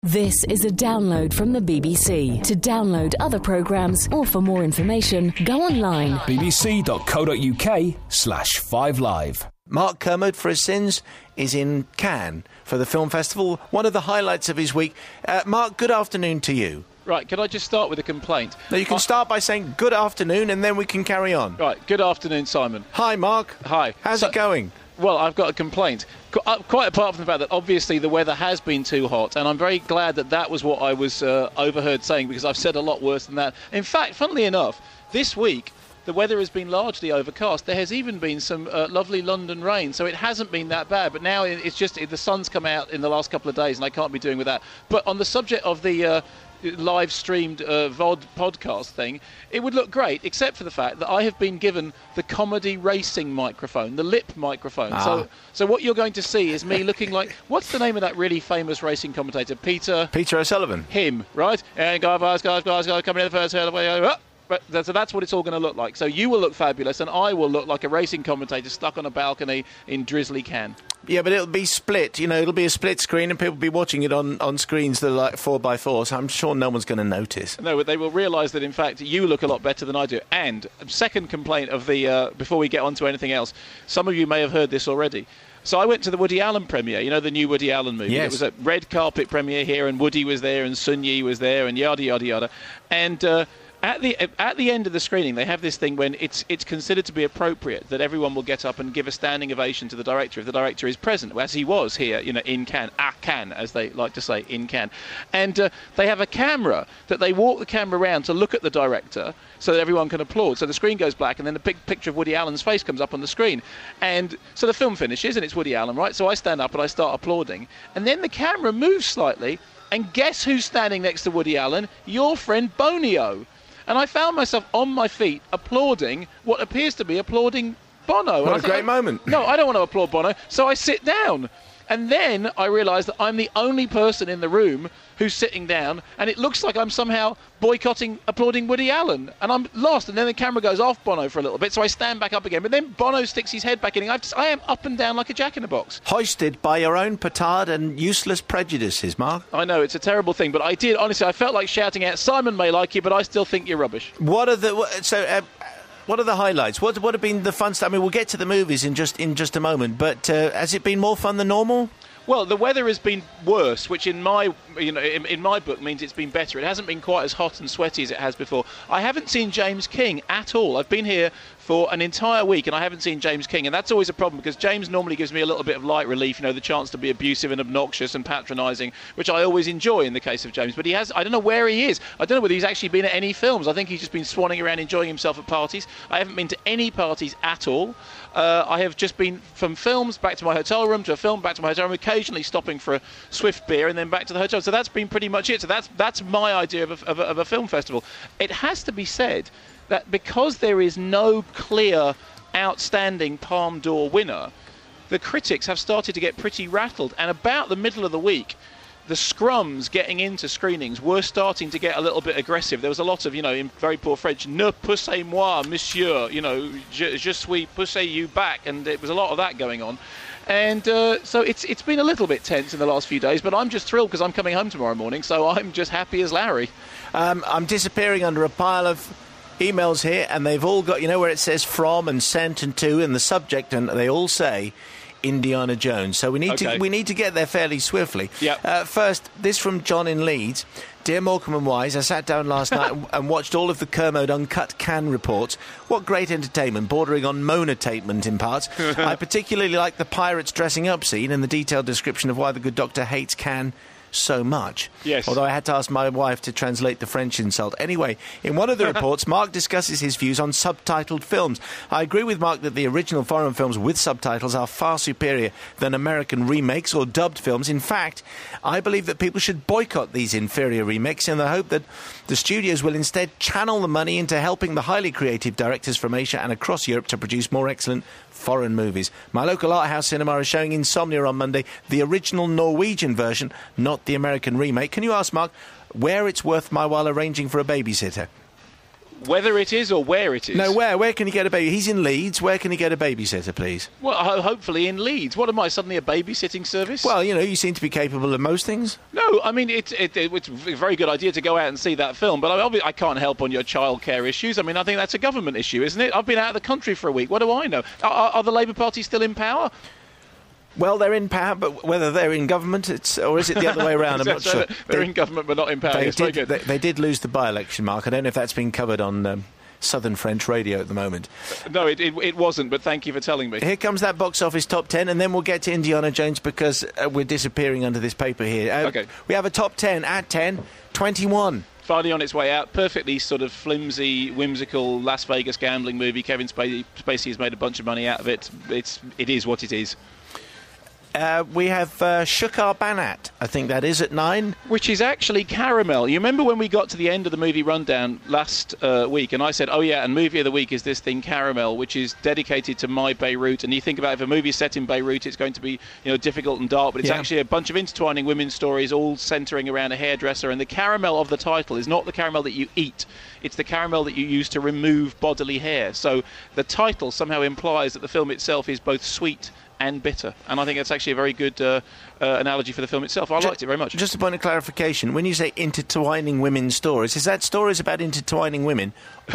This is a download from the BBC. To download other programmes or for more information, go online. bbc.co.uk/5live. Mark Kermode, for his sins, is in Cannes for the film festival. One of the highlights of his week. Mark, good afternoon to you. Right, can I just start with a complaint? No, you can start by saying good afternoon and then we can carry on. Right, good afternoon, Simon. Hi, Mark. Hi. How's it going? Well, I've got a complaint. Quite apart from the fact that obviously the weather has been too hot, and I'm very glad that was what I was overheard saying, because I've said a lot worse than that. In fact, funnily enough, this week the weather has been largely overcast. There has even been some lovely London rain, so it hasn't been that bad. But now it's just the sun's come out in the last couple of days, and I can't be doing with that. But on the subject of the live streamed VOD podcast thing, it would look great, except for the fact that I have been given the comedy racing microphone, the lip microphone. So what you're going to see is me looking like, what's the name of that really famous racing commentator? Peter O'Sullivan. Him, right? And guys, coming in the first way. So that's what it's all going to look like. So you will look fabulous, and I will look like a racing commentator stuck on a balcony in drizzly Cannes. Yeah, but it'll be split. You know, it'll be a split screen, and people will be watching it on screens that are like 4x4, so I'm sure no one's going to notice. No, but they will realise that, in fact, you look a lot better than I do. And second complaint of the before we get on to anything else, some of you may have heard this already. So I went to the Woody Allen premiere, you know, the new Woody Allen movie. Yes. It was a red carpet premiere here, and Woody was there, and Sun Yi was there, and yada, yada, yada. And at the end of the screening, they have this thing when it's considered to be appropriate that everyone will get up and give a standing ovation to the director if the director is present, as he was here, you know, in Cannes, Cannes, as they like to say, in Cannes. And they have a camera that they walk the camera around to look at the director so that everyone can applaud. So the screen goes black, and then the big picture of Woody Allen's face comes up on the screen. And so the film finishes, and it's Woody Allen, right? So I stand up and I start applauding. And then the camera moves slightly, and guess who's standing next to Woody Allen? Your friend Bonio. And I found myself on my feet applauding what appears to be applauding Bono. What a great moment. No, I don't want to applaud Bono, so I sit down. And then I realise that I'm the only person in the room who's sitting down, and it looks like I'm somehow applauding Woody Allen. And I'm lost, and then the camera goes off Bono for a little bit, so I stand back up again. But then Bono sticks his head back in, and I am up and down like a jack-in-the-box. Hoisted by your own petard and useless prejudices, Mark. I know, it's a terrible thing, but I did, honestly, I felt like shouting out, Simon may like you, but I still think you're rubbish. What are the highlights? What have been the fun stuff? I mean, we'll get to the movies in just a moment, but has it been more fun than normal? Well, the weather has been worse, which in my book means it's been better. It hasn't been quite as hot and sweaty as it has before. I haven't seen James King at all. I've been here for an entire week and I haven't seen James King, and that's always a problem because James normally gives me a little bit of light relief, you know, the chance to be abusive and obnoxious and patronising, which I always enjoy in the case of James. But I don't know where he is. I don't know whether he's actually been at any films. I think he's just been swanning around enjoying himself at parties. I haven't been to any parties at all. I have just been from films back to my hotel room, to a film back to my hotel room, occasionally stopping for a swift beer and then back to the hotel. So that's been pretty much it. So that's my idea of a film festival. It has to be said that because there is no clear, outstanding Palme d'Or winner, the critics have started to get pretty rattled. And about the middle of the week, the scrums getting into screenings were starting to get a little bit aggressive. There was a lot of, you know, in very poor French, ne poussez-moi, monsieur, you know, je suis poussez you back, and it was a lot of that going on. And so it's been a little bit tense in the last few days, but I'm just thrilled because I'm coming home tomorrow morning, so I'm just happy as Larry. I'm disappearing under a pile of emails here, and they've all got, you know, where it says from and sent and to in the subject, and they all say Indiana Jones. So we need to get there fairly swiftly. Yep. First, this from John in Leeds. Dear Morecambe and Wise, I sat down last night and watched all of the Kermode Uncut Cannes reports. What great entertainment, bordering on Monotainment in parts. I particularly like the pirates dressing up scene and the detailed description of why the good doctor hates Cannes so much. Yes. Although I had to ask my wife to translate the French insult. Anyway, in one of the reports, Mark discusses his views on subtitled films. I agree with Mark that the original foreign films with subtitles are far superior than American remakes or dubbed films. In fact, I believe that people should boycott these inferior remakes in the hope that the studios will instead channel the money into helping the highly creative directors from Asia and across Europe to produce more excellent foreign movies. My local art house cinema is showing Insomnia on Monday, the original Norwegian version, not the American remake. Can you ask Mark where it's worth my while arranging for a babysitter? Whether it is or where it is? No, where? Where can he get a baby? He's in Leeds. Where can he get a babysitter, please? Well, hopefully in Leeds. What am I, suddenly a babysitting service? Well, you seem to be capable of most things. No, I mean, it's a very good idea to go out and see that film, but I can't help on your childcare issues. I mean, I think that's a government issue, isn't it? I've been out of the country for a week. What do I know? Are the Labour Party still in power? Well, they're in power, but whether they're in government, or is it the other way around? I'm not sure. They're in government, but not in power. They did lose the by-election, Mark. I don't know if that's been covered on Southern French radio at the moment. No, it wasn't, but thank you for telling me. Here comes that box office top 10, and then we'll get to Indiana Jones because we're disappearing under this paper here. Okay. We have a top 10 at 10, 21. Finally on its way out, perfectly sort of flimsy, whimsical Las Vegas gambling movie. Kevin Spacey has made a bunch of money out of it. It is what it is. We have Shukar Banat, I think that is, at 9. Which is actually Caramel. You remember when we got to the end of the movie rundown last week and I said, oh yeah, and movie of the week is this thing Caramel, which is dedicated to my Beirut. And you think about if a movie is set in Beirut, it's going to be difficult and dark, but it's actually a bunch of intertwining women's stories all centering around a hairdresser. And the caramel of the title is not the caramel that you eat. It's the caramel that you use to remove bodily hair. So the title somehow implies that the film itself is both sweet and bitter, and I think that's actually a very good analogy for the film itself. I liked it very much. Just a point of clarification, when you say intertwining women's stories, is that stories about intertwining women,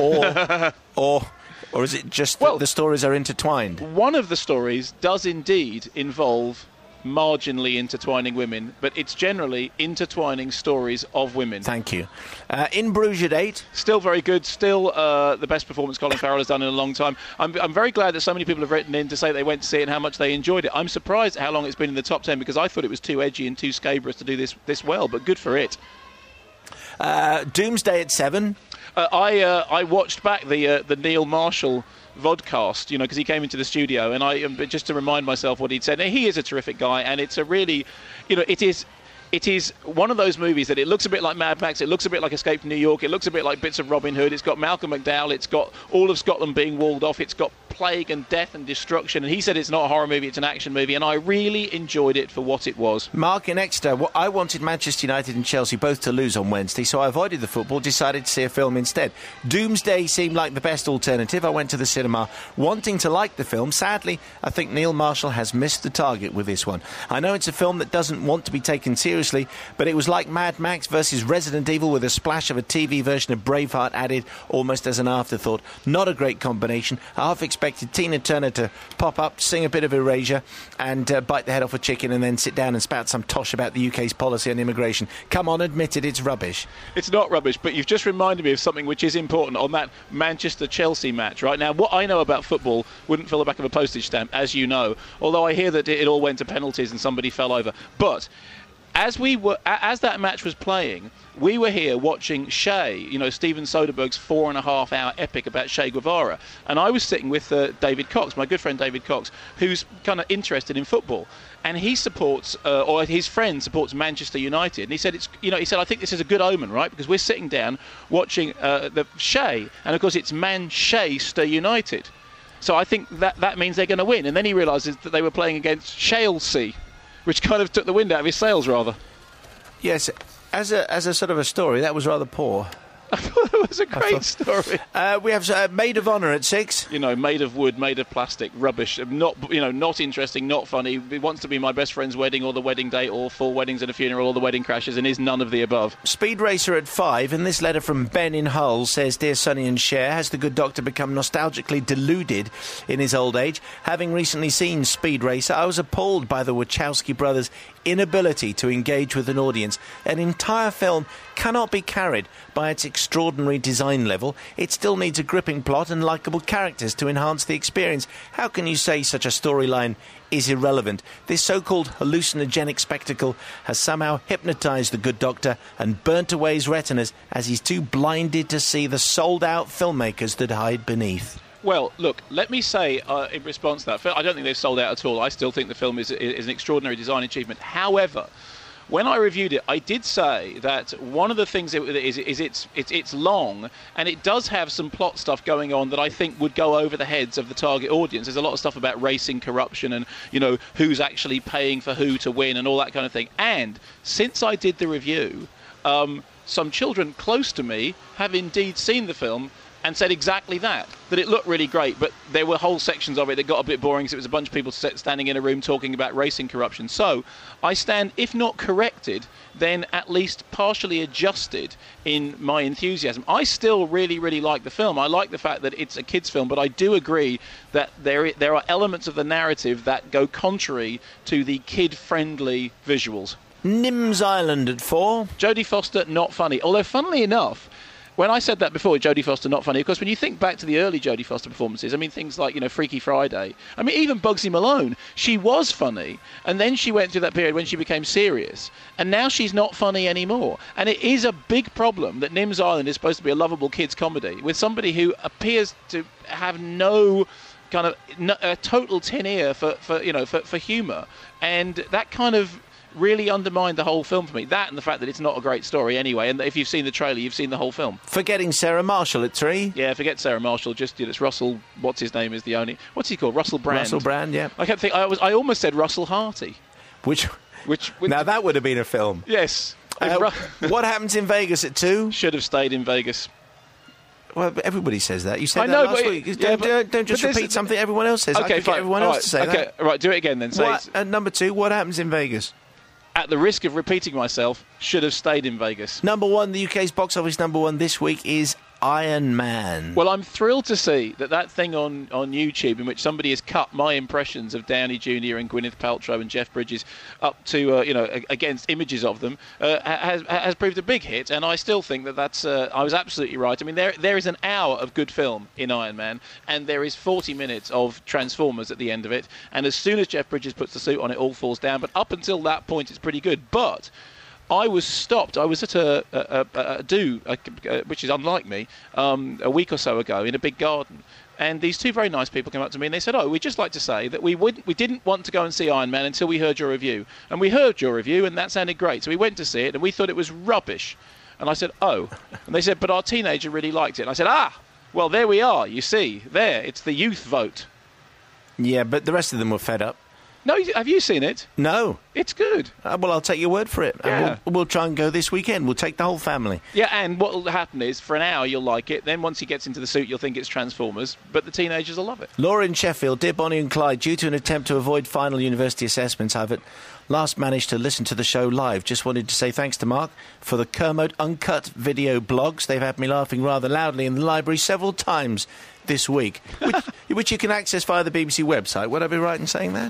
or is it just that the stories are intertwined? One of the stories does indeed involve marginally intertwining women, but it's generally intertwining stories of women. Thank you. In Bruges at 8. Still very good. Still the best performance Colin Farrell has done in a long time. I'm very glad that so many people have written in to say they went to see it and how much they enjoyed it. I'm surprised at how long it's been in the top 10 because I thought it was too edgy and too scabrous to do this well, but good for it. Doomsday at 7. I watched back the Neil Marshall vodcast, because he came into the studio, and I just to remind myself what he'd said. Now, he is a terrific guy, and it's a really, it is one of those movies that it looks a bit like Mad Max, it looks a bit like Escape from New York, it looks a bit like bits of Robin Hood, it's got Malcolm McDowell, it's got all of Scotland being walled off, it's got plague and death and destruction, and he said it's not a horror movie, it's an action movie, and I really enjoyed it for what it was. Mark in Exeter, I wanted Manchester United and Chelsea both to lose on Wednesday, so I avoided the football, decided to see a film instead. Doomsday seemed like the best alternative. I went to the cinema wanting to like the film. Sadly, I think Neil Marshall has missed the target with this one. I know it's a film that doesn't want to be taken seriously, but it was like Mad Max versus Resident Evil with a splash of a TV version of Braveheart added almost as an afterthought. Not a great combination. I half expected Tina Turner to pop up, sing a bit of Erasure and bite the head off a chicken and then sit down and spout some tosh about the UK's policy on immigration. Come on, admit it, it's rubbish. It's not rubbish, but you've just reminded me of something which is important on that Manchester-Chelsea match right now. What I know about football wouldn't fill the back of a postage stamp, as you know, although I hear that it all went to penalties and somebody fell over. But as that match was playing, we were here watching Che, Steven Soderbergh's 4.5-hour epic about Che Guevara. And I was sitting with David Cox, my good friend David Cox, who's kind of interested in football. And he supports, or his friend supports Manchester United. And he said, I think this is a good omen, right? Because we're sitting down watching the Che, and of course it's Manchester United. So I think that means they're going to win. And then he realises that they were playing against Chelsea, which kind of took the wind out of his sails, rather. Yes, as a sort of a story, that was rather poor. I thought it was a great story. We have Maid of Honour at 6. Made of wood, made of plastic, rubbish. Not interesting, not funny. It wants to be my best friend's wedding or the wedding date or 4 weddings and a funeral or the wedding crashes and is none of the above. Speed Racer at 5, and this letter from Ben in Hull says, Dear Sonny and Cher, has the good doctor become nostalgically deluded in his old age? Having recently seen Speed Racer, I was appalled by the Wachowski brothers' inability to engage with an audience. An entire film cannot be carried by its extraordinary design level. It still needs a gripping plot and likeable characters to enhance the experience. How can you say such a storyline is irrelevant? This so-called hallucinogenic spectacle has somehow hypnotised the good doctor and burnt away his retinas as he's too blinded to see the sold-out filmmakers that hide beneath. Well, look, let me say in response to that, I don't think they've sold out at all. I still think the film is an extraordinary design achievement. However, when I reviewed it, I did say that one of the things it's long, and it does have some plot stuff going on that I think would go over the heads of the target audience. There's a lot of stuff about racing corruption and, who's actually paying for who to win and all that kind of thing. And since I did the review, some children close to me have indeed seen the film and said exactly that it looked really great, but there were whole sections of it that got a bit boring because it was a bunch of people standing in a room talking about racing corruption. So I stand, if not corrected, then at least partially adjusted in my enthusiasm. I still really, really like the film. I like the fact that it's a kids' film, but I do agree that there are elements of the narrative that go contrary to the kid-friendly visuals. Nims Island at 4. Jodie Foster, not funny. Although, funnily enough, when I said that before, Jodie Foster not funny, of course, when you think back to the early Jodie Foster performances, I mean, things like, Freaky Friday, I mean, even Bugsy Malone, she was funny, and then she went through that period when she became serious, and now she's not funny anymore. And it is a big problem that Nims Island is supposed to be a lovable kids' comedy with somebody who appears to have no kind of a total tin ear for humour, and that kind of really undermined the whole film for me. That and the fact that it's not a great story anyway, and if you've seen the trailer, you've seen the whole film. Forgetting Sarah Marshall at 3. Yeah, forget Sarah Marshall. Just it's Russell. What's his name? Is the only. What's he called? Russell Brand. Russell Brand. Yeah. I kept thinking. I almost said Russell Harty. Which now that would have been a film. Yes. What happens in Vegas at 2? Should have stayed in Vegas. Well, everybody says that. You said that last week. Don't just repeat something everyone else says. Okay, I can get everyone else to say that. Okay, right, do it again then. At number 2, what happens in Vegas? At the risk of repeating myself, should have stayed in Vegas. Number 1, the UK's box office number 1 this week is Iron Man. Well, I'm thrilled to see that thing on YouTube in which somebody has cut my impressions of Downey Jr. and Gwyneth Paltrow and Jeff Bridges up to, against images of them, has proved a big hit, and I still think that's I was absolutely right. I mean, there is an hour of good film in Iron Man, and there is 40 minutes of Transformers at the end of it, and as soon as Jeff Bridges puts the suit on, it all falls down, but up until that point, it's pretty good. But I was stopped. I was at a do, which is unlike me, a week or so ago in a big garden. And these two very nice people came up to me and they said, we'd just like to say that we didn't want to go and see Iron Man until we heard your review. And we heard your review and that sounded great. So we went to see it and we thought it was rubbish. And I said, oh. And they said, but our teenager really liked it. And I said, well, there we are. You see, it's the youth vote. Yeah, but the rest of them were fed up. No, have you seen it? No. It's good. Well, I'll take your word for it. Yeah. We'll try and go this weekend. We'll take the whole family. Yeah, and what will happen is, for an hour, you'll like it. Then once he gets into the suit, you'll think it's Transformers. But the teenagers will love it. Laura in Sheffield, dear Bonnie and Clyde, due to an attempt to avoid final university assessments, I've at last managed to listen to the show live. Just wanted to say thanks to Mark for the Kermode Uncut video blogs. They've had me laughing rather loudly in the library several times this week, which you can access via the BBC website. Would I be right in saying that?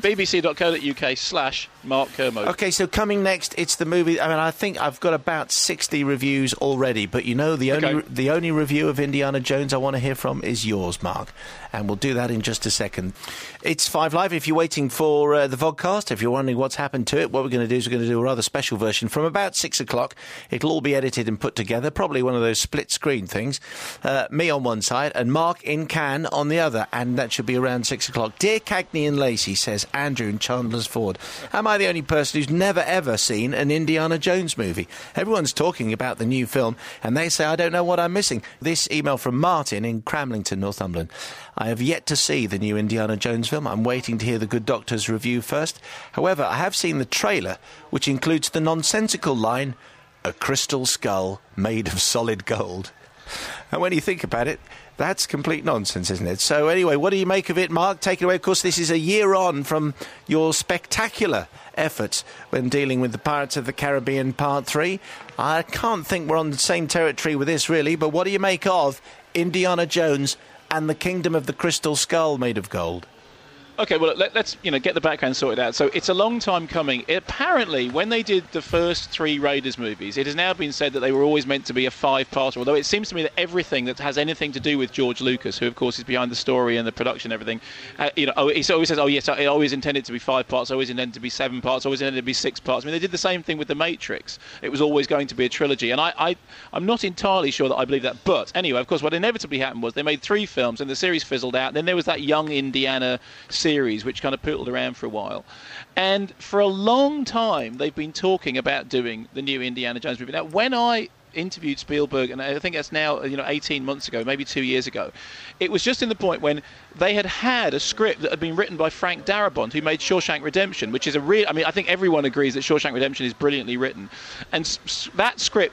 bbc.co.uk/Mark Kermode. OK, so coming next, it's the movie. I mean, I think I've got about 60 reviews already, but the only review of Indiana Jones I want to hear from is yours, Mark. And we'll do that in just a second. It's 5 Live. If you're waiting for the vodcast, if you're wondering what's happened to it, what we're going to do is we're going to do a rather special version from about 6 o'clock. It'll all be edited and put together, probably one of those split-screen things. Me on one side and Mark in Cannes on the other, and that should be around 6 o'clock. Dear Cagney and Lacey, says Andrew in Chandler's Ford, am I the only person who's never ever seen an Indiana Jones movie? Everyone's talking about the new film, and they say I don't know what I'm missing. This email from Martin in Cramlington, Northumberland. I have yet to see the new Indiana Jones film. I'm waiting to hear the Good Doctor's review first. However, I have seen the trailer, which includes the nonsensical line, a crystal skull made of solid gold. And when you think about it, that's complete nonsense, isn't it? So anyway, what do you make of it, Mark? Take it away. Of course, this is a year on from your spectacular efforts when dealing with the Pirates of the Caribbean Part 3. I can't think we're on the same territory with this, really, but what do you make of Indiana Jones and the Kingdom of the Crystal Skull made of gold? Okay, well, let's get the background sorted out. So it's a long time coming. Apparently, when they did the first 3 Raiders movies, it has now been said that they were always meant to be a 5-parter, although it seems to me that everything that has anything to do with George Lucas, who, of course, is behind the story and the production and everything, he always says, oh, yes, it always intended to be 5 parts, always intended to be 7 parts, always intended to be 6 parts. I mean, they did the same thing with The Matrix. It was always going to be a trilogy, and I'm not entirely sure that I believe that. But anyway, of course, what inevitably happened was they made 3 films, and the series fizzled out. Then there was that Young Indiana series, which kind of poodled around for a while. And for a long time, they've been talking about doing the new Indiana Jones movie. Now, when I interviewed Spielberg, and I think that's now 18 months ago, maybe 2 years ago, it was just in the point when they had a script that had been written by Frank Darabont, who made Shawshank Redemption, which is I think everyone agrees that Shawshank Redemption is brilliantly written, and that script had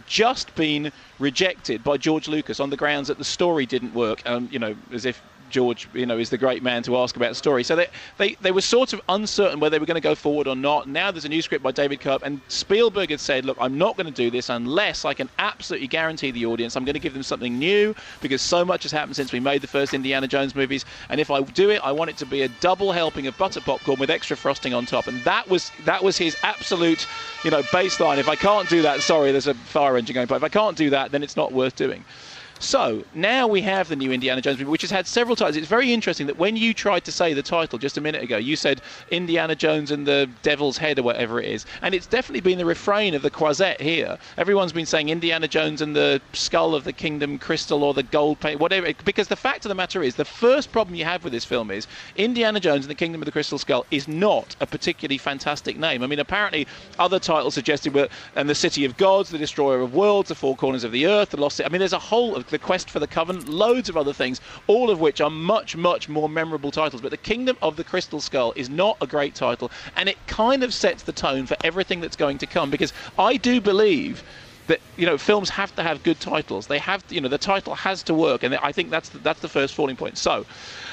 just been rejected by George Lucas on the grounds that the story didn't work, as if George, is the great man to ask about the story. So they were sort of uncertain whether they were going to go forward or not. Now there's a new script by David Koepp, and Spielberg had said, look, I'm not going to do this unless I can absolutely guarantee the audience I'm going to give them something new, because so much has happened since we made the first Indiana Jones movies, and if I do it, I want it to be a double helping of butter popcorn with extra frosting on top. And that was his absolute, baseline. If I can't do that, sorry, there's a fire engine going by. If I can't do that, then it's not worth doing. So now we have the new Indiana Jones movie, which has had several titles. It's very interesting that when you tried to say the title just a minute ago, you said Indiana Jones and the Devil's Head or whatever it is. And it's definitely been the refrain of the Croisette here. Everyone's been saying Indiana Jones and the Skull of the Kingdom Crystal or the Gold Paint, whatever. Because the fact of the matter is, the first problem you have with this film is Indiana Jones and the Kingdom of the Crystal Skull is not a particularly fantastic name. I mean, apparently other titles suggested were and the City of Gods, the Destroyer of Worlds, the Four Corners of the Earth, the Lost City. I mean, there's a whole of the Quest for the Covenant, loads of other things, all of which are much, much more memorable titles. But the Kingdom of the Crystal Skull is not a great title, and it kind of sets the tone for everything that's going to come, because I do believe that films have to have good titles. They have to, the title has to work, and I think that's the first falling point. So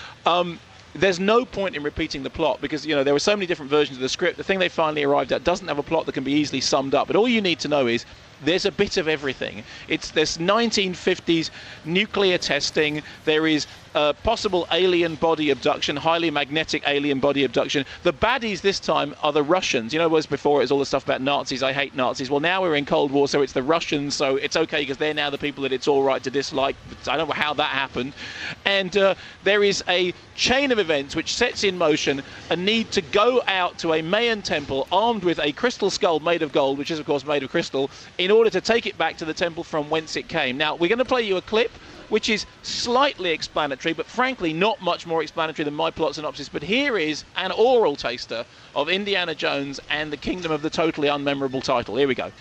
there's no point in repeating the plot, because there were so many different versions of the script. The thing they finally arrived at doesn't have a plot that can be easily summed up, but all you need to know is there's a bit of everything. There's 1950s nuclear testing. There is possible alien body abduction, highly magnetic alien body abduction. The baddies this time are the Russians. Whereas before it was all the stuff about Nazis, I hate Nazis. Well, now we're in Cold War, so it's the Russians, so it's okay because they're now the people that it's all right to dislike. I don't know how that happened. And there is a chain of events which sets in motion a need to go out to a Mayan temple armed with a crystal skull made of gold, which is of course made of crystal, in order to take it back to the temple from whence it came. Now, we're going to play you a clip which is slightly explanatory, but frankly not much more explanatory than my plot synopsis. But here is an oral taster of Indiana Jones and the Kingdom of the Totally Unmemorable title. Here we go.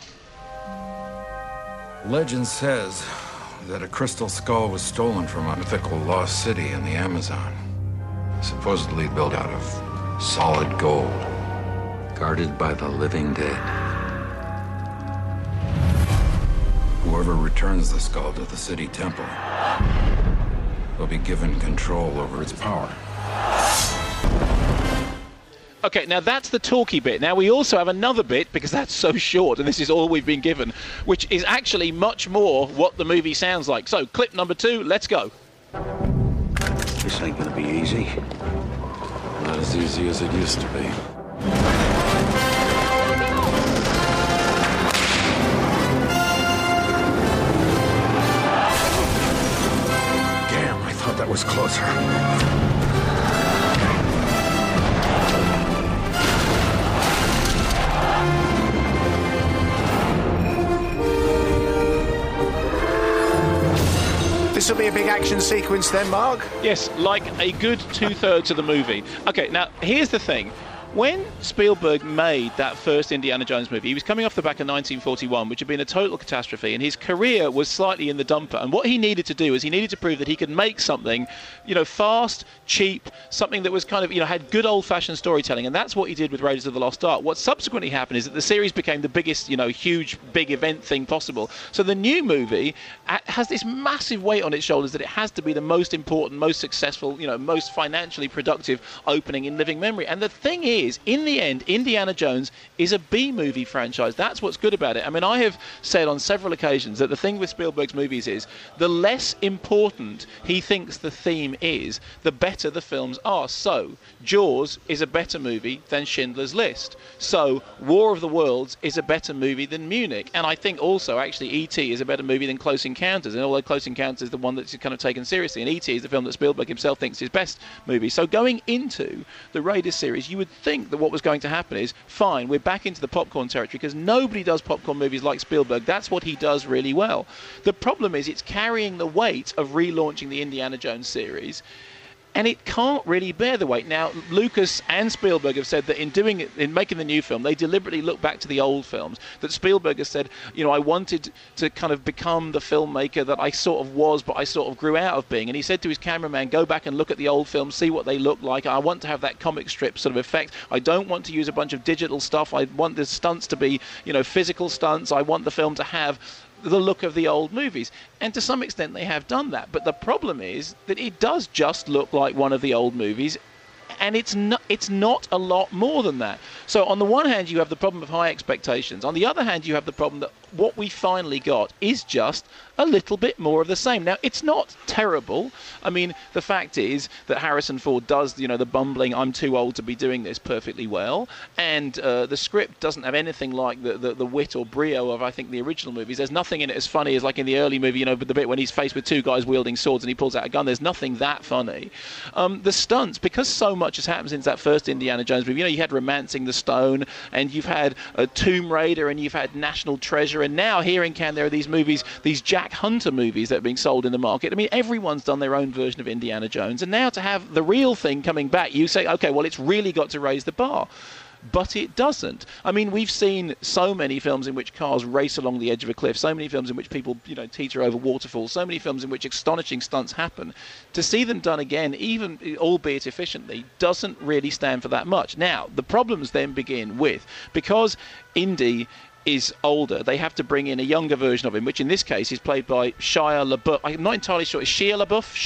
Legend says that a crystal skull was stolen from a mythical lost city in the Amazon, supposedly built out of solid gold, guarded by the living dead. Whoever returns the skull to the city temple will be given control over its power. Okay, now that's the talky bit. Now we also have another bit, because that's so short, and this is all we've been given, which is actually much more what the movie sounds like. So, clip number 2, let's go. This ain't gonna be easy. Not as easy as it used to be. That was closer. This will be a big action sequence then, Mark? Yes, like a good 2/3 of the movie. Okay, now here's the thing. When Spielberg made that first Indiana Jones movie, he was coming off the back of 1941, which had been a total catastrophe, and his career was slightly in the dumper. And what he needed to do is he needed to prove that he could make something, fast, cheap, something that was kind of, had good old-fashioned storytelling. And that's what he did with Raiders of the Lost Ark. What subsequently happened is that the series became the biggest, huge, big event thing possible. So the new movie has this massive weight on its shoulders that it has to be the most important, most successful, most financially productive opening in living memory. And the thing is, in the end, Indiana Jones is a B-movie franchise. That's what's good about it. I mean, I have said on several occasions that the thing with Spielberg's movies is the less important he thinks the theme is, the better the films are. So, Jaws is a better movie than Schindler's List. So, War of the Worlds is a better movie than Munich. And I think also, actually, E.T. is a better movie than Close Encounters. And although Close Encounters is the one that's kind of taken seriously, and E.T. is the film that Spielberg himself thinks is his best movie. So, going into the Raiders series, you would think that what was going to happen is, fine, we're back into the popcorn territory, because nobody does popcorn movies like Spielberg. That's what he does really well. The problem is it's carrying the weight of relaunching the Indiana Jones series, and it can't really bear the weight. Now, Lucas and Spielberg have said that in making the new film, they deliberately look back to the old films. That Spielberg has said, I wanted to kind of become the filmmaker that I sort of was, but I sort of grew out of being. And he said to his cameraman, go back and look at the old films, see what they look like. I want to have that comic strip sort of effect. I don't want to use a bunch of digital stuff. I want the stunts to be, physical stunts. I want the film to have the look of the old movies. And to some extent they have done that. But the problem is that it does just look like one of the old movies, and it's not a lot more than that. So on the one hand, you have the problem of high expectations. On the other hand, you have the problem that what we finally got is just a little bit more of the same. Now, it's not terrible. I mean, the fact is that Harrison Ford does, the bumbling, I'm too old to be doing this perfectly well. And the script doesn't have anything like the wit or brio of, I think, the original movies. There's nothing in it as funny as like in the early movie, the bit when he's faced with two guys wielding swords and he pulls out a gun. There's nothing that funny. The stunts, because so much has happened since that first Indiana Jones movie, you had Romancing the Stone, and you've had Tomb Raider, and you've had National Treasure, and now here in Cannes there are these movies, these Jack Hunter movies that are being sold in the market. I mean, everyone's done their own version of Indiana Jones, and now to have the real thing coming back, you say, okay, well, it's really got to raise the bar. But it doesn't. I mean, we've seen so many films in which cars race along the edge of a cliff, so many films in which people, teeter over waterfalls, so many films in which astonishing stunts happen. To see them done again, even albeit efficiently, doesn't really stand for that much. Now, the problems then begin with, because Indy is older, they have to bring in a younger version of him, which in this case is played by Shia LaBeouf. I'm not entirely sure. Is Shia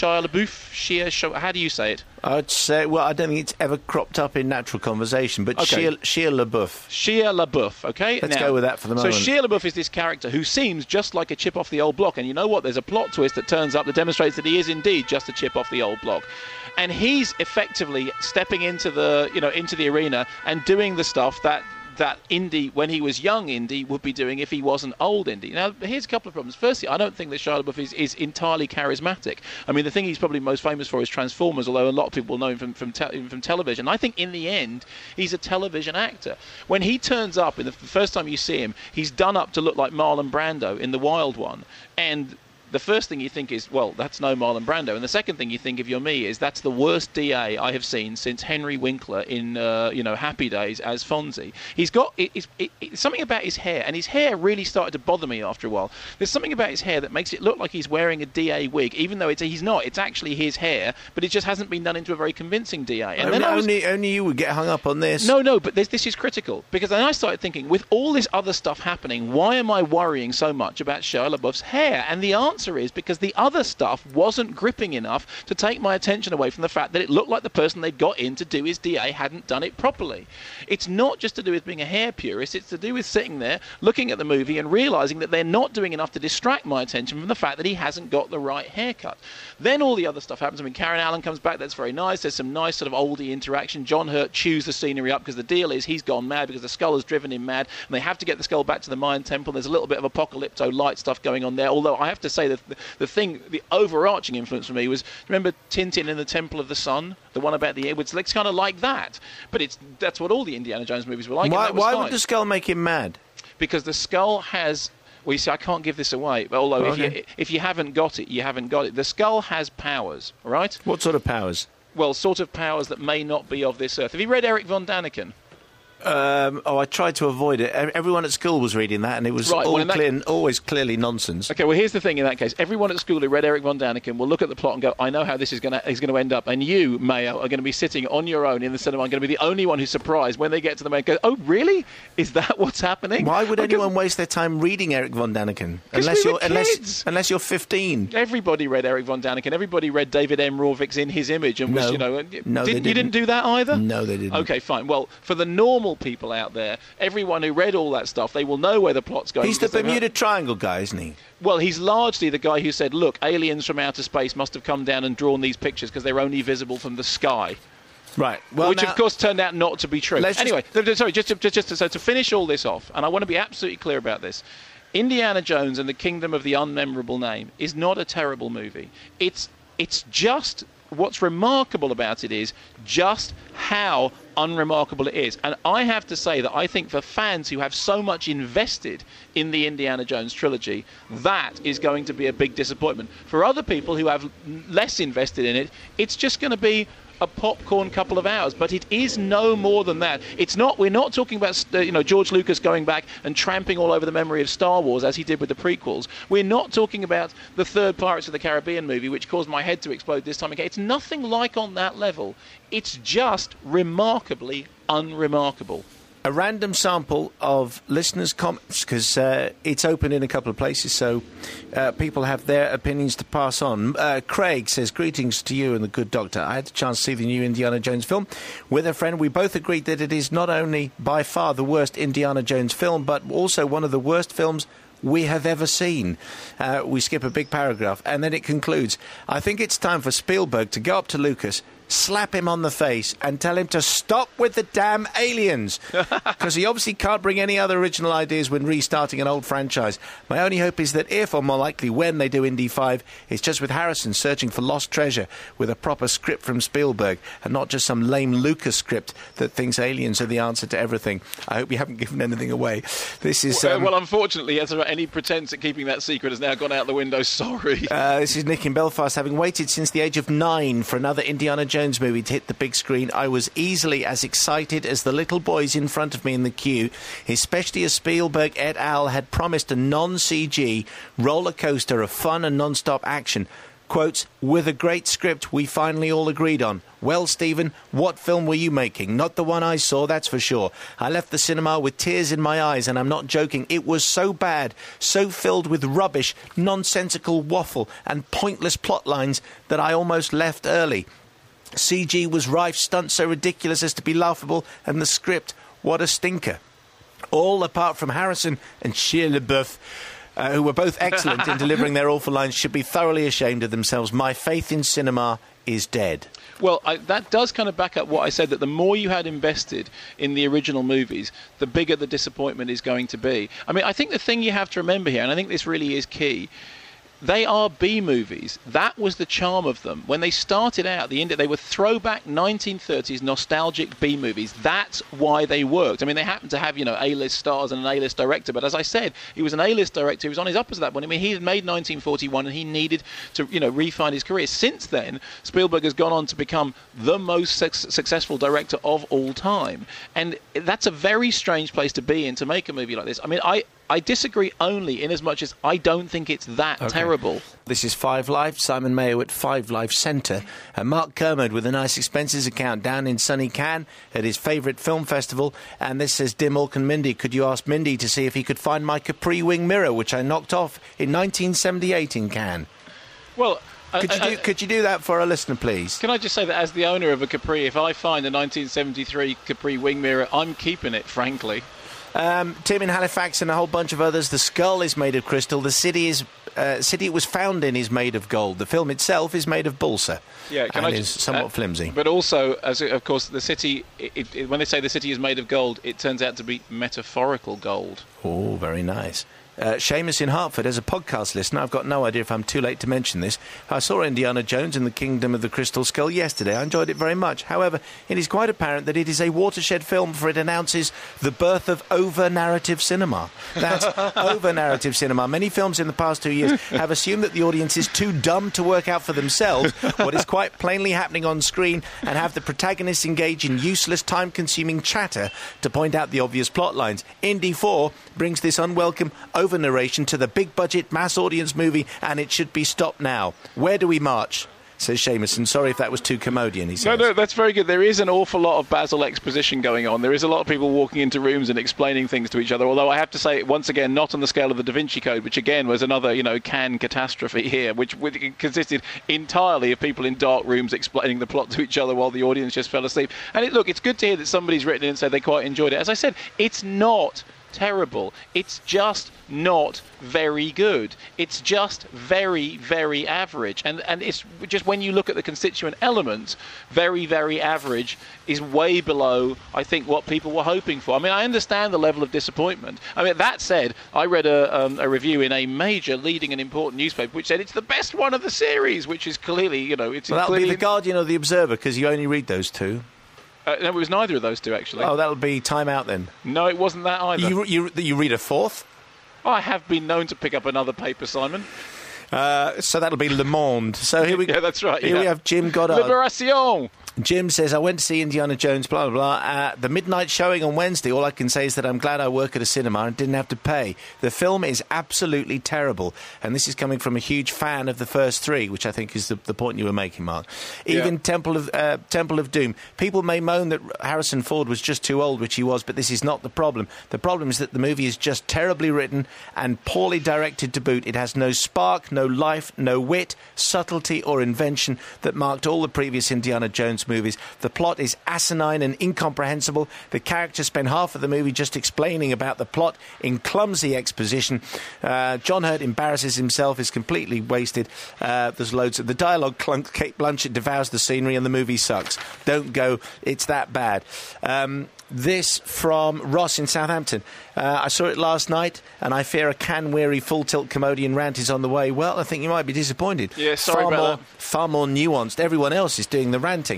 LaBeouf? How do you say it? I'd say, well, I don't think it's ever cropped up in natural conversation, but okay. Shia LaBeouf. Shia LaBeouf, okay? Let's go with that for the moment. So Shia LaBeouf is this character who seems just like a chip off the old block, and you know what? There's a plot twist that turns up that demonstrates that he is indeed just a chip off the old block. And he's effectively stepping into the arena and doing the stuff that Indy, when he was young Indy, would be doing if he wasn't old Indy. Now, here's a couple of problems. Firstly, I don't think that Shia LaBeouf is entirely charismatic. I mean, the thing he's probably most famous for is Transformers, although a lot of people know him from television. I think in the end, he's a television actor. When he turns up, the first time you see him, he's done up to look like Marlon Brando in The Wild One. And the first thing you think is, well, that's no Marlon Brando. And the second thing you think, if you're me, is that's the worst DA I have seen since Henry Winkler in, Happy Days as Fonzie. He's got something about his hair, and his hair really started to bother me after a while. There's something about his hair that makes it look like he's wearing a DA wig, even though he's not. It's actually his hair, but it just hasn't been done into a very convincing DA. And only you would get hung up on this. No, but this is critical, because then I started thinking, with all this other stuff happening, why am I worrying so much about Shia LaBeouf's hair? And the answer is because the other stuff wasn't gripping enough to take my attention away from the fact that it looked like the person they'd got in to do his DA hadn't done it properly. It's not just to do with being a hair purist, it's to do with sitting there, looking at the movie and realising that they're not doing enough to distract my attention from the fact that he hasn't got the right haircut. Then all the other stuff happens. I mean, Karen Allen comes back, that's very nice. There's some nice sort of oldie interaction. John Hurt chews the scenery up, because the deal is he's gone mad because the skull has driven him mad, and they have to get the skull back to the Mayan temple. There's a little bit of apocalypto light stuff going on there, although I have to say that the overarching influence for me was, remember Tintin in the Temple of the Sun, the one about the Edwards? It's kind of like that, but that's what all the Indiana Jones movies were like. Why would the skull make him mad? Because the skull has, well, you see, I can't give this away, although if you haven't got it, you haven't got it. The skull has powers, right? What sort of powers? Well, sort of powers that may not be of this earth. Have you read Eric von Daniken? I tried to avoid it. Everyone at school was reading that, and it was always clearly nonsense. Okay, well, here's the thing in that case. Everyone at school who read Eric von Daniken will look at the plot and go, I know how this is going to end up. And you, Mayo, are going to be sitting on your own in the cinema. I'm going to be the only one who's surprised when they get to the main and go, oh, really? Is that what's happening? Why would anyone waste their time reading Eric von Daniken? Unless you're 15. Everybody read Eric von Daniken. Everybody read David M. Rovick's In His Image. And was, you didn't do that either? No, they didn't. Okay, fine. Well, for the normal people out there, everyone who read all that stuff, they will know where the plot's going. He's the Bermuda Triangle guy, isn't he? Well, he's largely the guy who said, look, aliens from outer space must have come down and drawn these pictures because they're only visible from the sky. Right. Well, which, of course, turned out not to be true. Anyway, sorry, just to finish all this off, and I want to be absolutely clear about this, Indiana Jones and the Kingdom of the Unmemorable Name is not a terrible movie. It's just... What's remarkable about it is just how unremarkable it is. And I have to say that I think for fans who have so much invested in the Indiana Jones trilogy, that is going to be a big disappointment. For other people who have less invested in it, it's just going to be a popcorn couple of hours, but it is no more than that. It's not. We're not talking about George Lucas going back and tramping all over the memory of Star Wars as he did with the prequels. We're not talking about the third Pirates of the Caribbean movie, which caused my head to explode this time again. It's nothing like on that level. It's just remarkably unremarkable. A random sample of listeners' comments, because it's open in a couple of places, so people have their opinions to pass on. Craig says, greetings to you and the good doctor. I had the chance to see the new Indiana Jones film with a friend. We both agreed that it is not only by far the worst Indiana Jones film, but also one of the worst films we have ever seen. We skip a big paragraph, and then it concludes, I think it's time for Spielberg to go up to Lucas, slap him on the face and tell him to stop with the damn aliens, because he obviously can't bring any other original ideas when restarting an old franchise. My only hope is that if, or more likely when, they do Indy 5, it's just with Harrison searching for lost treasure with a proper script from Spielberg and not just some lame Lucas script that thinks aliens are the answer to everything. I hope you haven't given anything away. This is well, unfortunately, any pretense at keeping that secret has now gone out the window. Sorry. This is Nick in Belfast. Having waited since the age of 9 for another Indiana Jones movie to hit the big screen, I was easily as excited as the little boys in front of me in the queue, especially as Spielberg et al. Had promised a non-CG roller coaster of fun and non-stop action. Quotes, with a great script we finally all agreed on. Well, Stephen, what film were you making? Not the one I saw, that's for sure. I left the cinema with tears in my eyes, and I'm not joking. It was so bad, so filled with rubbish, nonsensical waffle and pointless plot lines that I almost left early. CG was rife, stunts so ridiculous as to be laughable, and the script, what a stinker. All apart from Harrison and Shia LaBeouf, who were both excellent in delivering their awful lines, should be thoroughly ashamed of themselves. My faith in cinema is dead. Well, that does kind of back up what I said, that the more you had invested in the original movies, the bigger the disappointment is going to be. I mean, I think the thing you have to remember here, and I think this really is key, they are B movies. That was the charm of them. When they started out, they were throwback 1930s nostalgic B movies. That's why they worked. I mean, they happened to have, A-list stars and an A-list director, but as I said, he was an A-list director. He was on his uppers at that point. I mean, he had made 1941 and he needed to, refine his career. Since then, Spielberg has gone on to become the most successful director of all time. And that's a very strange place to be in to make a movie like this. I mean, I disagree only in as much as I don't think it's that terrible. This is Five Live, Simon Mayo at Five Live Centre. Mark Kermode with a nice expenses account down in sunny Cannes at his favourite film festival. And this says, Dim Alkin Mindy, could you ask Mindy to see if he could find my Capri Wing mirror, which I knocked off in 1978 in Cannes? Well, could you do that for a listener, please? Can I just say that as the owner of a Capri, if I find a 1973 Capri Wing mirror, I'm keeping it, frankly. Tim in Halifax and a whole bunch of others. The skull is made of crystal. The city it was found in is made of gold. The film itself is made of balsa. Yeah, is somewhat flimsy. But also, of course, the city. When they say the city is made of gold, it turns out to be metaphorical gold. Oh, very nice. Seamus in Hartford, as a podcast listener, I've got no idea if I'm too late to mention this. I saw Indiana Jones and the Kingdom of the Crystal Skull yesterday. I enjoyed it very much. However, it is quite apparent that it is a watershed film, for it announces the birth of over-narrative cinema. That's over-narrative cinema. Many films in the past 2 years have assumed that the audience is too dumb to work out for themselves what is quite plainly happening on screen, and have the protagonists engage in useless, time-consuming chatter to point out the obvious plot lines. Indy 4 brings this unwelcome over-narration to the big-budget mass audience movie, and it should be stopped now. Where do we march? Says Seamus, and sorry if that was too commodian, he says. No, that's very good. There is an awful lot of Basil exposition going on. There is a lot of people walking into rooms and explaining things to each other, although I have to say, once again, not on the scale of the Da Vinci Code, which again was another, Cannes catastrophe here, which consisted entirely of people in dark rooms explaining the plot to each other while the audience just fell asleep. And it's good to hear that somebody's written in and said they quite enjoyed it. As I said, it's not terrible. It's just not very good. It's just very, very average. And it's just, when you look at the constituent elements, very, very average is way below, I think, what people were hoping for. I mean, I understand the level of disappointment. I mean, that said, I read a review in a major leading and important newspaper which said it's the best one of the series, which is clearly, it's... Well, that'll be The Guardian or The Observer, because you only read those two. No, it was neither of those two, actually. Oh, that'll be Time Out, then. No, it wasn't that either. You read a fourth? I have been known to pick up another paper, Simon. So that'll be Le Monde. So here we yeah, that's right. Here we have Jim Goddard. Liberation. Jim says, I went to see Indiana Jones, blah, blah, blah. The midnight showing on Wednesday, all I can say is that I'm glad I work at a cinema and didn't have to pay. The film is absolutely terrible. And this is coming from a huge fan of the first three, which I think is the point you were making, Mark. Even Temple of Doom. People may moan that Harrison Ford was just too old, which he was, but this is not the problem. The problem is that the movie is just terribly written and poorly directed to boot. It has no spark, no life, no wit, subtlety or invention that marked all the previous Indiana Jones movies. The plot is asinine and incomprehensible. The characters spend half of the movie just explaining about the plot in clumsy exposition. John Hurt embarrasses himself, is completely wasted. There's loads of the dialogue clunk. Kate Blanchett devours the scenery and the movie sucks. Don't go, it's that bad. This from Ross in Southampton. I saw it last night, and I fear a can-weary full-tilt Commodian rant is on the way. Well, I think you might be disappointed. Yeah, sorry about that. Far more nuanced. Everyone else is doing the ranting.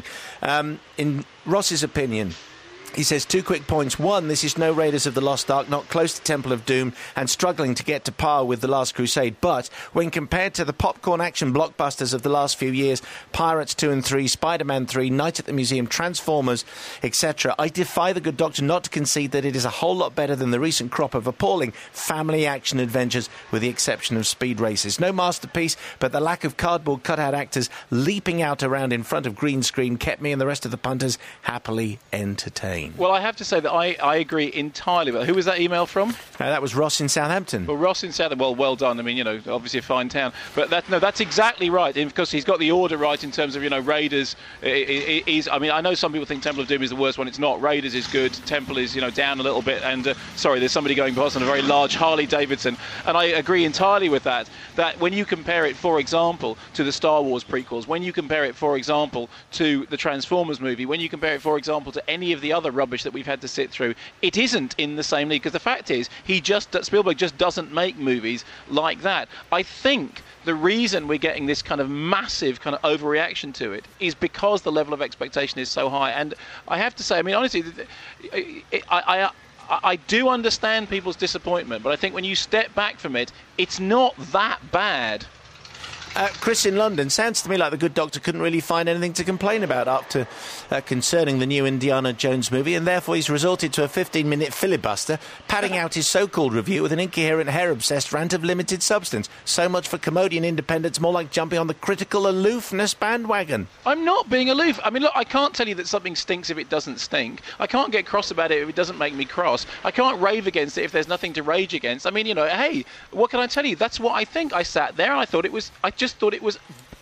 In Ross's opinion, he says 2 quick points. One, this is no Raiders of the Lost Ark, not close to Temple of Doom, and struggling to get to par with The Last Crusade. But when compared to the popcorn action blockbusters of the last few years, Pirates 2 and 3, Spider-Man 3, Night at the Museum, Transformers, etc., I defy the good doctor not to concede that it is a whole lot better than the recent crop of appalling family action adventures, with the exception of Speed Races. No masterpiece, but the lack of cardboard cutout actors leaping out around in front of green screen kept me and the rest of the punters happily entertained. Well, I have to say that I agree entirely with that. Who was that email from? That was Ross in Southampton. Well, Ross in Southampton, well done. I mean, obviously a fine town. But that's exactly right, because he's got the order right in terms of, Raiders is... I mean, I know some people think Temple of Doom is the worst one. It's not. Raiders is good. Temple is, down a little bit. And, sorry, there's somebody going past on a very large Harley Davidson. And I agree entirely with that when you compare it, for example, to the Star Wars prequels, when you compare it, for example, to the Transformers movie, when you compare it, for example, to any of the other rubbish that we've had to sit through, it isn't in the same league, because the fact is Spielberg just doesn't make movies like that. I think the reason we're getting this kind of massive kind of overreaction to it is because the level of expectation is so high. And I have to say, I mean, honestly, I do understand people's disappointment, but I think when you step back from it, it's not that bad. Chris in London, sounds to me like the good doctor couldn't really find anything to complain about after concerning the new Indiana Jones movie, and therefore he's resorted to a 15-minute filibuster, padding out his so-called review with an incoherent, hair-obsessed rant of limited substance. So much for Commodian independence, more like jumping on the critical aloofness bandwagon. I'm not being aloof. I mean, look, I can't tell you that something stinks if it doesn't stink. I can't get cross about it if it doesn't make me cross. I can't rave against it if there's nothing to rage against. I mean, hey, what can I tell you? That's what I think. I sat there and I just thought it was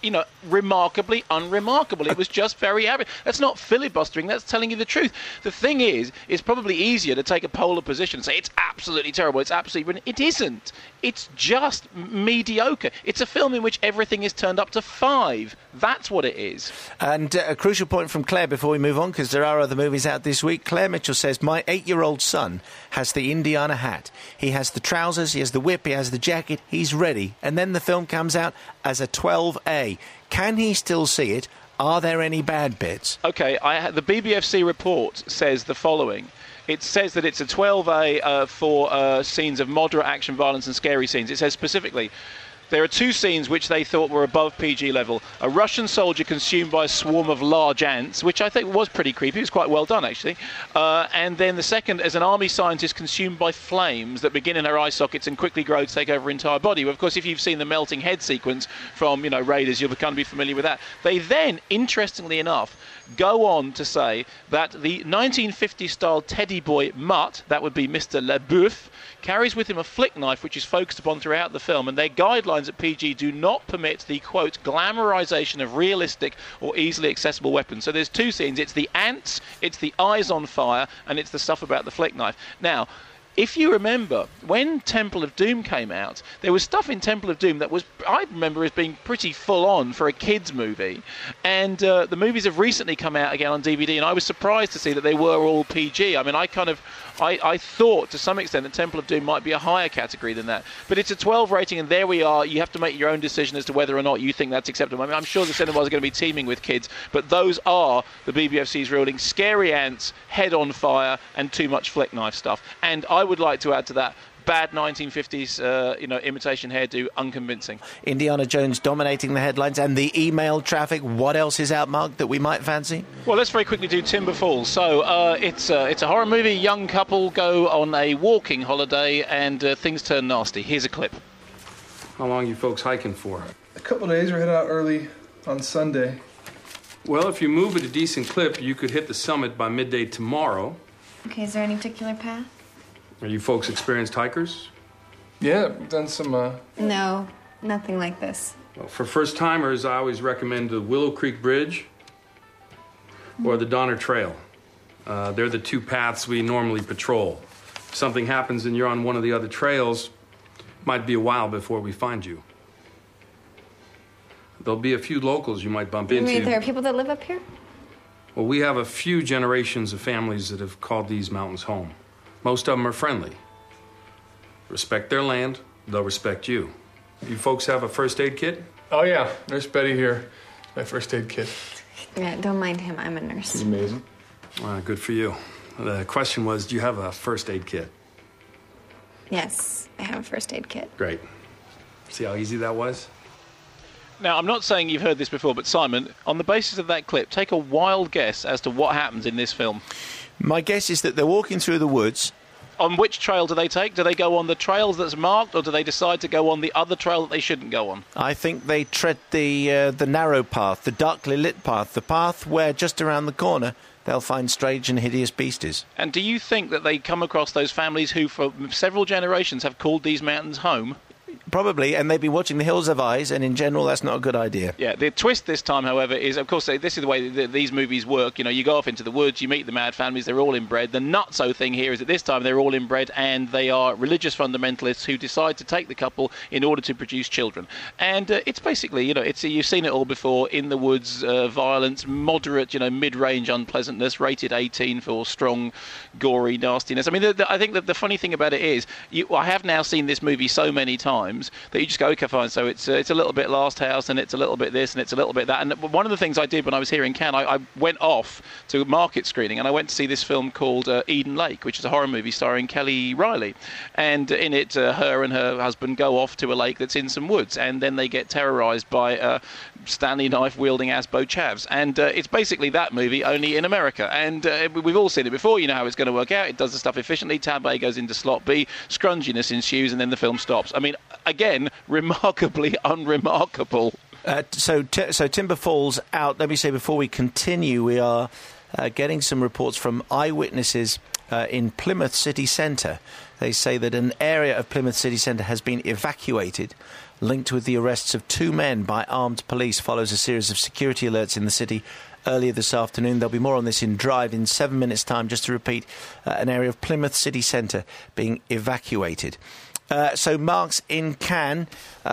remarkably unremarkable. It was just very average. That's not filibustering, that's telling you the truth. The thing is, it's probably easier to take a polar position and say it's absolutely terrible, it's absolutely brilliant. It isn't. It's just mediocre. It's a film in which everything is turned up to 5. That's what it is. And a crucial point from Claire before we move on, because there are other movies out this week. Claire Mitchell says, my 8-year-old son has the Indiana hat. He has the trousers, he has the whip, he has the jacket, he's ready. And then the film comes out as a 12A. Can he still see it? Are there any bad bits? Okay, the BBFC report says the following. It says that it's a 12A for scenes of moderate action, violence and scary scenes. It says specifically, there are 2 scenes which they thought were above PG level. A Russian soldier consumed by a swarm of large ants, which I think was pretty creepy. It was quite well done, actually. And then the second is an army scientist consumed by flames that begin in her eye sockets and quickly grow to take over her entire body. Well, of course, if you've seen the melting head sequence from, Raiders, you'll kind of be familiar with that. They then, interestingly enough, go on to say that the 1950s-style teddy boy Mutt, that would be Mr. LeBoeuf, carries with him a flick knife which is focused upon throughout the film, and their guidelines at PG do not permit the, quote, glamorization of realistic or easily accessible weapons. So there's 2 scenes. It's the ants, it's the eyes on fire, and it's the stuff about the flick knife. Now, if you remember, when Temple of Doom came out, there was stuff in Temple of Doom that was, I remember as being pretty full-on for a kids' movie. And the movies have recently come out again on DVD, and I was surprised to see that they were all PG. I mean, I thought to some extent that Temple of Doom might be a higher category than that. But it's a 12 rating, and there we are. You have to make your own decision as to whether or not you think that's acceptable. I mean, I'm sure the cinemas are going to be teeming with kids, but those are the BBFC's ruling. Scary ants, head on fire, and too much flick knife stuff. And I would like to add to that, bad 1950s, imitation hairdo, unconvincing. Indiana Jones dominating the headlines and the email traffic. What else is out, Mark, that we might fancy? Well, let's very quickly do Timber Falls. So it's a horror movie. Young couple go on a walking holiday and things turn nasty. Here's a clip. How long are you folks hiking for? A couple days. We're heading out early on Sunday. Well, if you move at a decent clip, you could hit the summit by midday tomorrow. Okay, is there any particular path? Are you folks experienced hikers? Yeah, we've done some, No, nothing like this. Well, for first-timers, I always recommend the Willow Creek Bridge or the Donner Trail. They're the two paths we normally patrol. If something happens and you're on one of the other trails, it might be a while before we find you. There'll be a few locals you might bump into. You mean there are people that live up here? Well, we have a few generations of families that have called these mountains home. Most of them are friendly. Respect their land, they'll respect you. You folks have a first aid kit? Oh yeah, Nurse Betty here. My first aid kit. Yeah, don't mind him. I'm a nurse. She's amazing. Good for you. The question was, do you have a first aid kit? Yes, I have a first aid kit. Great. See how easy that was? Now, I'm not saying you've heard this before, but Simon, on the basis of that clip, take a wild guess as to what happens in this film. My guess is that they're walking through the woods. On which trail do they take? Do they go on the trails that's marked, or do they decide to go on the other trail that they shouldn't go on? I think they tread the narrow path, the darkly lit path, the path where just around the corner they'll find strange and hideous beasties. And do you think that they come across those families who for several generations have called these mountains home? Probably, and they've been watching The Hills Have Eyes, and in general, that's not a good idea. Yeah, the twist this time, however, is, of course, this is the way that these movies work. You know, you go off into the woods, you meet the mad families, they're all inbred. The nutso thing here is that this time they're all inbred, and they are religious fundamentalists who decide to take the couple in order to produce children. And it's basically, you've seen it all before, in the woods, violence, moderate, mid-range unpleasantness, rated 18 for strong, gory nastiness. I mean, I think that the funny thing about it is, I have now seen this movie so many times that you just go, okay, fine, so it's a little bit Last House, and it's a little bit this, and it's a little bit that. And one of the things I did when I was here in Cannes, I went off to a market screening, and I went to see this film called Eden Lake, which is a horror movie starring Kelly Riley. And in it, her and her husband go off to a lake that's in some woods, and then they get terrorised by Stanley knife-wielding Asbo chavs. And it's basically that movie, only in America. And we've all seen it before. You know how it's going to work out. It does the stuff efficiently. Tab A goes into slot B. Scrunginess ensues, and then the film stops. I mean, again, remarkably unremarkable. So Timber Falls out. Let me say, before we continue, we are getting some reports from eyewitnesses in Plymouth city centre. They say that an area of Plymouth city centre has been evacuated, linked with the arrests of two men by armed police, follows a series of security alerts in the city earlier this afternoon. There'll be more on this in Drive in 7 minutes' time. Just to repeat, an area of Plymouth city centre being evacuated. So Mark's in Cannes.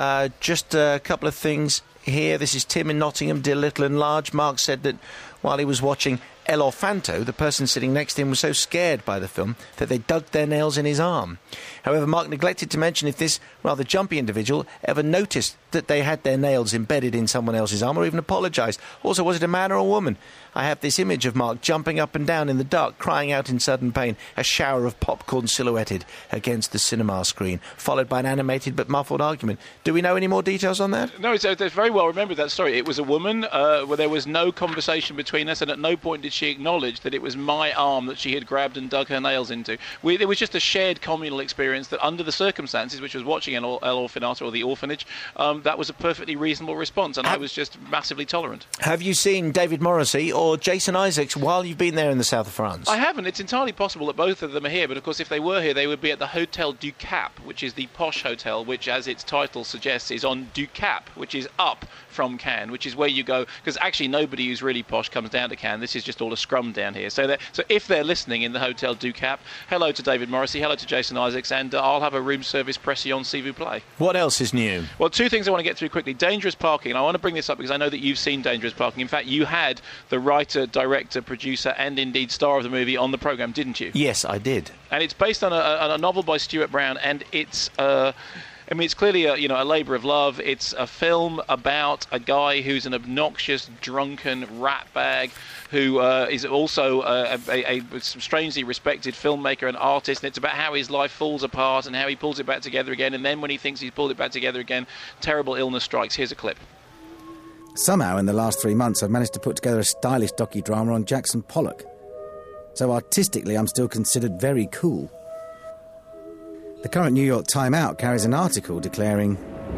Just a couple of things here. This is Tim in Nottingham, Dear Little and Large. Mark said that while he was watching El Orfanto, the person sitting next to him was so scared by the film that they dug their nails in his arm. However, Mark neglected to mention if this rather jumpy individual ever noticed that they had their nails embedded in someone else's arm or even apologised. Also, was it a man or a woman? I have this image of Mark jumping up and down in the dark, crying out in sudden pain, a shower of popcorn silhouetted against the cinema screen, followed by an animated but muffled argument. Do we know any more details on that? No, it's very well remembered, that story. It was a woman where there was no conversation between us, and at no point did she acknowledge that it was my arm that she had grabbed and dug her nails into. It was just a shared communal experience that, under the circumstances, which was watching El Orfanato, or the orphanage, that was a perfectly reasonable response, and I was just massively tolerant. Have you seen David Morrissey or Jason Isaacs while you've been there in the south of France? I haven't. It's entirely possible that both of them are here, but of course if they were here they would be at the Hotel du Cap, which is the posh hotel, which, as its title suggests, is on Du Cap, which is up from Cannes, which is where you go, because actually nobody who's really posh comes down to Cannes. This is just all a scrum down here. So if they're listening in the Hotel du Cap, hello to David Morrissey, hello to Jason Isaacs, and I'll have a room service pression s'il vous plaît. What else is new? Well, two things I want to get through quickly. Dangerous Parking, and I want to bring this up because I know that you've seen Dangerous Parking. In fact, you had the writer, director, producer, and indeed star of the movie on the programme, didn't you? Yes, I did. And it's based on a novel by Stuart Brown, and it's I mean, it's clearly a labour of love. It's a film about a guy who's an obnoxious, drunken ratbag who is also a strangely respected filmmaker and artist, and it's about how his life falls apart and how he pulls it back together again, and then when he thinks he's pulled it back together again, terrible illness strikes. Here's a clip. Somehow, in the last 3 months, I've managed to put together a stylish docudrama on Jackson Pollock. So artistically, I'm still considered very cool. The current New York Time Out carries an article declaring...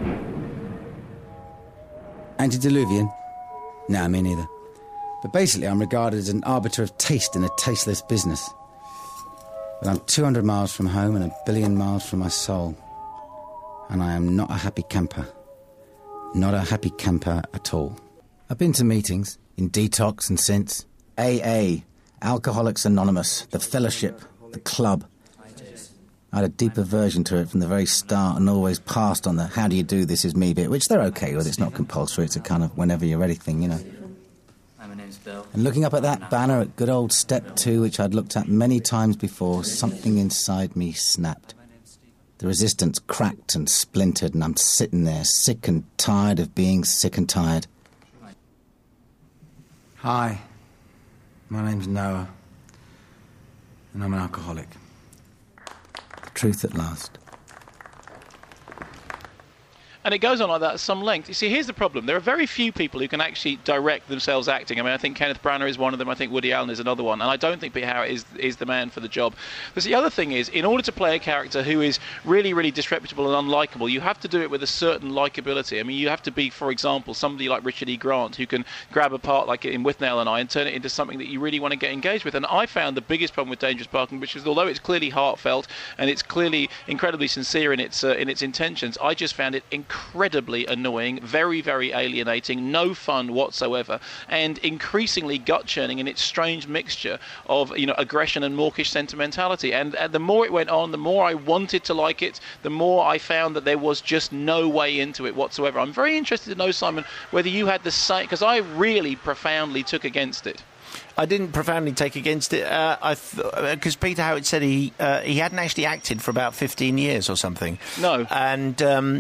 Antediluvian? No, me neither. But basically, I'm regarded as an arbiter of taste in a tasteless business. But I'm 200 miles from home and 1 billion miles from my soul. And I am not a happy camper. Not a happy camper at all. I've been to meetings, in detox and since. AA, Alcoholics Anonymous, the Fellowship, the Club. I had a deep aversion to it from the very start and always passed on the how do you do this is me bit, which they're okay with. It's not compulsory. It's a kind of whenever you're ready thing, you know. My name's Bill. And looking up at that banner at good old Step 2, which I'd looked at many times before, something inside me snapped. The resistance cracked and splintered, and I'm sitting there, sick and tired of being sick and tired. Hi, my name's Noah, and I'm an alcoholic. The truth at last. And it goes on like that at some length. You see, here's the problem. There are very few people who can actually direct themselves acting. I mean, I think Kenneth Branagh is one of them. I think Woody Allen is another one. And I don't think Pete Howard is the man for the job. Because the other thing is, in order to play a character who is really, really disreputable and unlikable, you have to do it with a certain likability. I mean, you have to be, for example, somebody like Richard E. Grant, who can grab a part like in Withnail and I and turn it into something that you really want to get engaged with. And I found the biggest problem with Dangerous Parking, which is, although it's clearly heartfelt and it's clearly incredibly sincere in its intentions, I just found it incredibly annoying, very, very alienating, no fun whatsoever, and increasingly gut-churning in its strange mixture of, aggression and mawkish sentimentality. And the more it went on, the more I wanted to like it, the more I found that there was just no way into it whatsoever. I'm very interested to know, Simon, whether you had the same, because I really profoundly took against it. I didn't profoundly take against it, because Peter Howard said he hadn't actually acted for about 15 years or something. No. And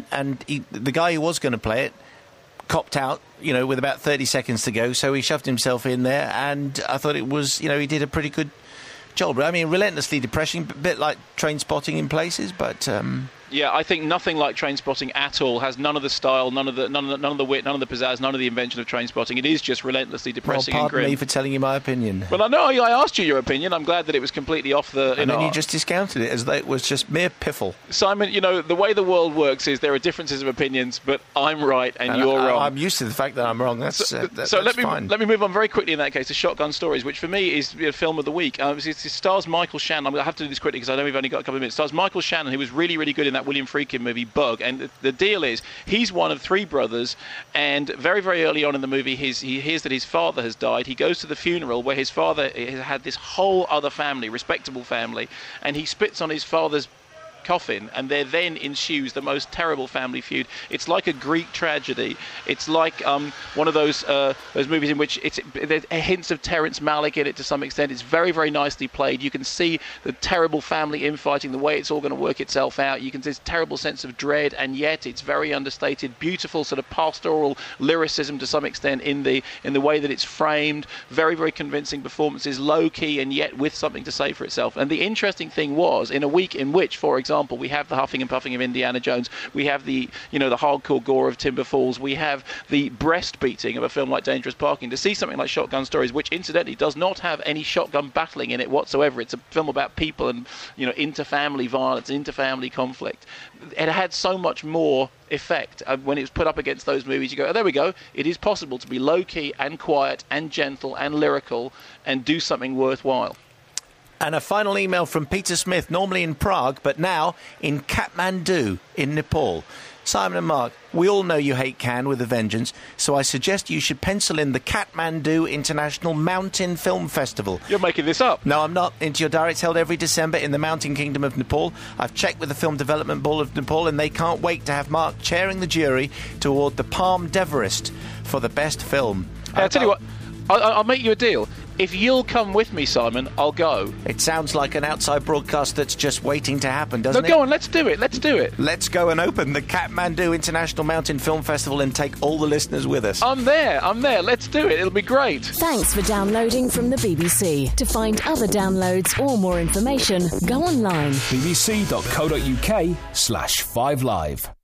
the guy who was going to play it copped out, with about 30 seconds to go, so he shoved himself in there, and I thought it was, he did a pretty good job. I mean, relentlessly depressing, a bit like Trainspotting in places, but... Yeah, I think nothing like Trainspotting at all. Has none of the style, none of the wit, none of the pizzazz, none of the invention of Trainspotting. It is just relentlessly depressing and grim. Pardon me for telling you my opinion. Well, I know I asked you your opinion. I'm glad that it was completely off the... And then you just discounted it as though it was just mere piffle. Simon, the way the world works is there are differences of opinions, but I'm right and you're wrong. I'm used to the fact that I'm wrong. That's fine. Let me move on very quickly in that case to Shotgun Stories, which for me is a film of the week. It stars Michael Shannon. I have to do this quickly because I know we've only got a couple of minutes. It stars Michael Shannon, who was really, really good in that William Friedkin movie Bug, and the deal is he's one of 3 brothers, and very, very early on in the movie he hears that his father has died. He goes to the funeral where his father had this whole other family, respectable family, and he spits on his father's coffin, and there then ensues the most terrible family feud. It's like a Greek tragedy. It's like one of those movies in which there's hints of Terrence Malick in it to some extent. It's very, very nicely played. You can see the terrible family infighting, the way it's all going to work itself out. You can see this terrible sense of dread, and yet it's very understated, beautiful sort of pastoral lyricism to some extent in the way that it's framed. Very, very convincing performances, low key, and yet with something to say for itself. And the interesting thing was, in a week in which, for example, we have the huffing and puffing of Indiana Jones, we have the hardcore gore of Timber Falls, we have the breast beating of a film like Dangerous Parking. To see something like Shotgun Stories, which incidentally does not have any shotgun battling in it whatsoever, it's a film about people and inter-family violence, inter-family conflict. It had so much more effect when it was put up against those movies. You go, oh, there we go, it is possible to be low-key and quiet and gentle and lyrical and do something worthwhile. And a final email from Peter Smith, normally in Prague, but now in Kathmandu in Nepal. Simon and Mark, we all know you hate Cannes with a vengeance, so I suggest you should pencil in the Kathmandu International Mountain Film Festival. You're making this up. No, I'm not. Into your diary. It's held every December in the Mountain Kingdom of Nepal. I've checked with the Film Development Board of Nepal, and they can't wait to have Mark chairing the jury to award the Palme d'Everest for the best film. Hey, I'll tell you what. I'll make you a deal. If you'll come with me, Simon, I'll go. It sounds like an outside broadcast that's just waiting to happen, doesn't it? No, go on, let's do it. Let's do it. Let's go and open the Kathmandu International Mountain Film Festival and take all the listeners with us. I'm there. Let's do it. It'll be great. Thanks for downloading from the BBC. To find other downloads or more information, go online. bbc.co.uk/5live.